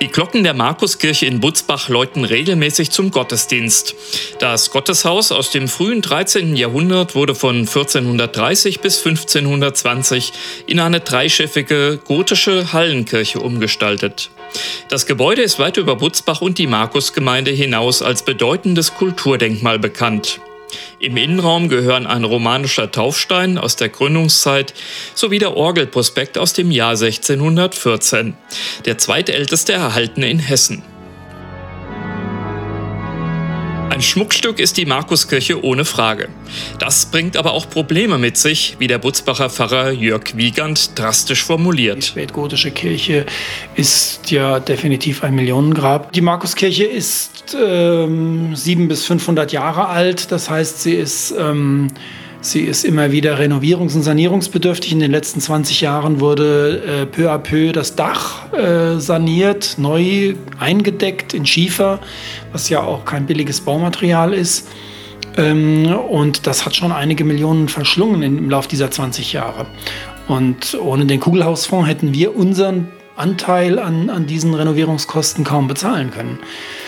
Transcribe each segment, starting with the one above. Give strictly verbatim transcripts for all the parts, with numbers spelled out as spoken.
Die Glocken der Markuskirche in Butzbach läuten regelmäßig zum Gottesdienst. Das Gotteshaus aus dem frühen dreizehnten Jahrhundert wurde von vierzehnhundertdreißig bis fünfzehnhundertzwanzig in eine dreischiffige gotische Hallenkirche umgestaltet. Das Gebäude ist weit über Butzbach und die Markusgemeinde hinaus als bedeutendes Kulturdenkmal bekannt. Im Innenraum gehören ein romanischer Taufstein aus der Gründungszeit sowie der Orgelprospekt aus dem Jahr sechzehnhundertvierzehn, der zweitälteste erhaltene in Hessen. Ein Schmuckstück ist die Markuskirche ohne Frage. Das bringt aber auch Probleme mit sich, wie der Butzbacher Pfarrer Jörg Wiegand drastisch formuliert. Die spätgotische Kirche ist ja definitiv ein Millionengrab. Die Markuskirche ist ähm, sieben bis fünfhundert Jahre alt. Das heißt, sie ist, ähm, sie ist immer wieder renovierungs- und sanierungsbedürftig. In den letzten zwanzig Jahren wurde äh, peu à peu das Dach äh, saniert, neu eingedeckt in Schiefer, was ja auch kein billiges Baumaterial ist. Ähm, und das hat schon einige Millionen verschlungen im Laufe dieser zwanzig Jahre. Und ohne den Kugelhausfonds hätten wir unseren Anteil an, an diesen Renovierungskosten kaum bezahlen können.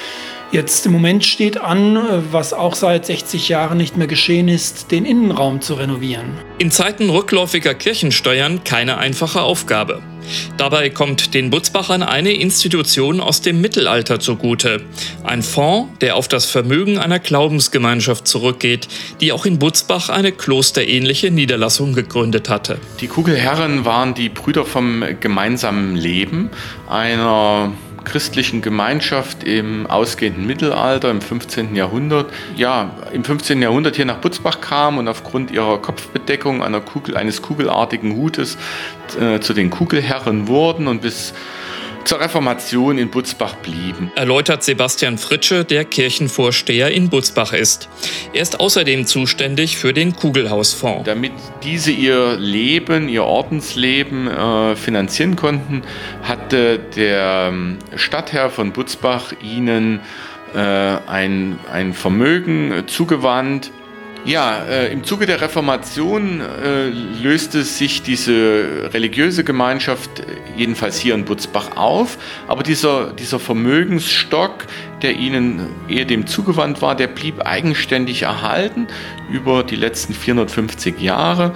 Jetzt im Moment steht an, was auch seit sechzig Jahren nicht mehr geschehen ist, den Innenraum zu renovieren. In Zeiten rückläufiger Kirchensteuern keine einfache Aufgabe. Dabei kommt den Butzbachern eine Institution aus dem Mittelalter zugute. Ein Fonds, der auf das Vermögen einer Glaubensgemeinschaft zurückgeht, die auch in Butzbach eine klosterähnliche Niederlassung gegründet hatte. Die Kugelherren waren die Brüder vom gemeinsamen Leben, einer christlichen Gemeinschaft im ausgehenden Mittelalter, im fünfzehnten Jahrhundert. Ja, im fünfzehnten Jahrhundert hier nach Butzbach kam und aufgrund ihrer Kopfbedeckung einer Kugel, eines kugelartigen Hutes äh, zu den Kugelherren wurden und bis zur Reformation in Butzbach blieben. Erläutert Sebastian Fritsche, der Kirchenvorsteher in Butzbach ist. Er ist außerdem zuständig für den Kugelhausfonds. Damit diese ihr Leben, ihr Ordensleben äh, finanzieren konnten, hatte der Stadtherr von Butzbach ihnen äh, ein, ein Vermögen zugewandt. Ja, äh, im Zuge der Reformation äh, löste sich diese religiöse Gemeinschaft jedenfalls hier in Butzbach auf, aber dieser, dieser Vermögensstock, der ihnen eher dem zugewandt war, der blieb eigenständig erhalten über die letzten vierhundertfünfzig Jahre.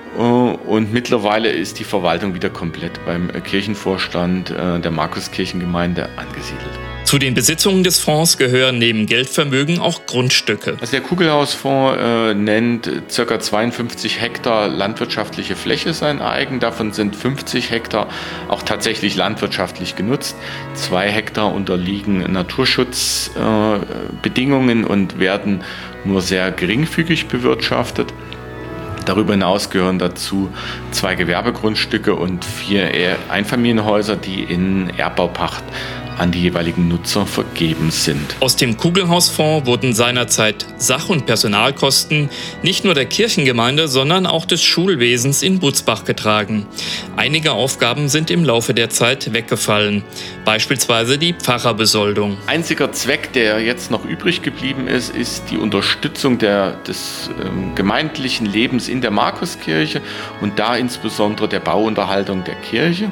Und mittlerweile ist die Verwaltung wieder komplett beim Kirchenvorstand der Markuskirchengemeinde angesiedelt. Zu den Besitzungen des Fonds gehören neben Geldvermögen auch Grundstücke. Also der Kugelhausfonds äh, nennt ca. zweiundfünfzig Hektar landwirtschaftliche Fläche sein eigen. Davon sind fünfzig Hektar auch tatsächlich landwirtschaftlich genutzt. Zwei Hektar unterliegen Naturschutzbedingungen äh, und werden nur sehr geringfügig bewirtschaftet. Darüber hinaus gehören dazu zwei Gewerbegrundstücke und vier Einfamilienhäuser, die in Erbbaupacht an die jeweiligen Nutzer vergeben sind. Aus dem Kugelhausfonds wurden seinerzeit Sach- und Personalkosten nicht nur der Kirchengemeinde, sondern auch des Schulwesens in Butzbach getragen. Einige Aufgaben sind im Laufe der Zeit weggefallen, beispielsweise die Pfarrerbesoldung. Einziger Zweck, der jetzt noch übrig geblieben ist, ist die Unterstützung der, des ähm, gemeindlichen Lebens in der Markuskirche und da insbesondere der Bauunterhaltung der Kirche.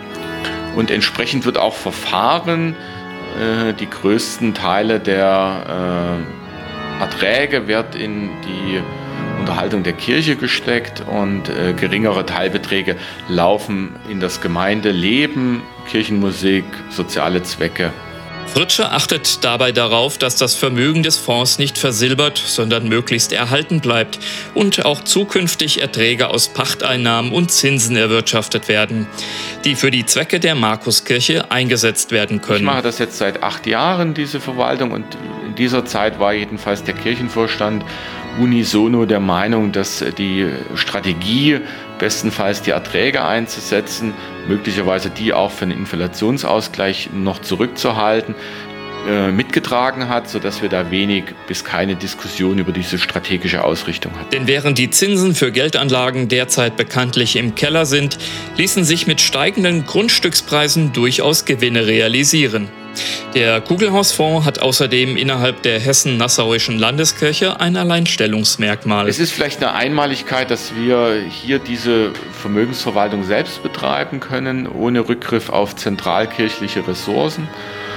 Und entsprechend wird auch verfahren. Äh, die größten Teile der äh, Erträge wird in die Unterhaltung der Kirche gesteckt und äh, geringere Teilbeträge laufen in das Gemeindeleben, Kirchenmusik, soziale Zwecke. Fritsche achtet dabei darauf, dass das Vermögen des Fonds nicht versilbert, sondern möglichst erhalten bleibt und auch zukünftig Erträge aus Pachteinnahmen und Zinsen erwirtschaftet werden, die für die Zwecke der Markuskirche eingesetzt werden können. Ich mache das jetzt seit acht Jahren, diese Verwaltung, und in dieser Zeit war jedenfalls der Kirchenvorstand unisono der Meinung, dass die Strategie, bestenfalls die Erträge einzusetzen, möglicherweise die auch für einen Inflationsausgleich noch zurückzuhalten, äh, mitgetragen hat, sodass wir da wenig bis keine Diskussion über diese strategische Ausrichtung hatten. Denn während die Zinsen für Geldanlagen derzeit bekanntlich im Keller sind, ließen sich mit steigenden Grundstückspreisen durchaus Gewinne realisieren. Der Kugelhausfonds hat außerdem innerhalb der Hessen-Nassauischen Landeskirche ein Alleinstellungsmerkmal. Es ist vielleicht eine Einmaligkeit, dass wir hier diese Vermögensverwaltung selbst betreiben können, ohne Rückgriff auf zentralkirchliche Ressourcen.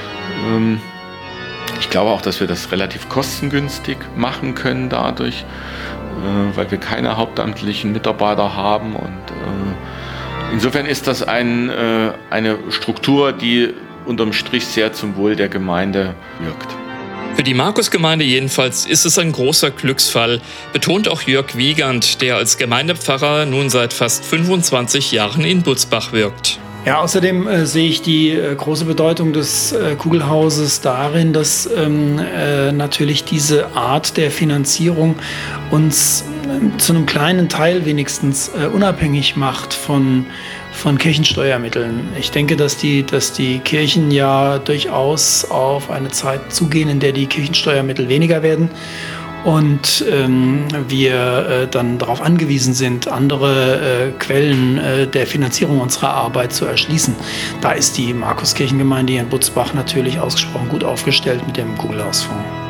Ich glaube auch, dass wir das relativ kostengünstig machen können dadurch, weil wir keine hauptamtlichen Mitarbeiter haben. Und insofern ist das ein, eine Struktur, die unterm Strich sehr zum Wohl der Gemeinde wirkt. Für die Markusgemeinde jedenfalls ist es ein großer Glücksfall, betont auch Jörg Wiegand, der als Gemeindepfarrer nun seit fast fünfundzwanzig Jahren in Butzbach wirkt. Ja, außerdem äh, sehe ich die äh, große Bedeutung des äh, Kugelhauses darin, dass ähm, äh, natürlich diese Art der Finanzierung uns äh, zu einem kleinen Teil wenigstens äh, unabhängig macht von von Kirchensteuermitteln. Ich denke, dass die, dass die Kirchen ja durchaus auf eine Zeit zugehen, in der die Kirchensteuermittel weniger werden und ähm, wir äh, dann darauf angewiesen sind, andere äh, Quellen äh, der Finanzierung unserer Arbeit zu erschließen. Da ist die Markuskirchengemeinde hier in Butzbach natürlich ausgesprochen gut aufgestellt mit dem Kugelhausfonds.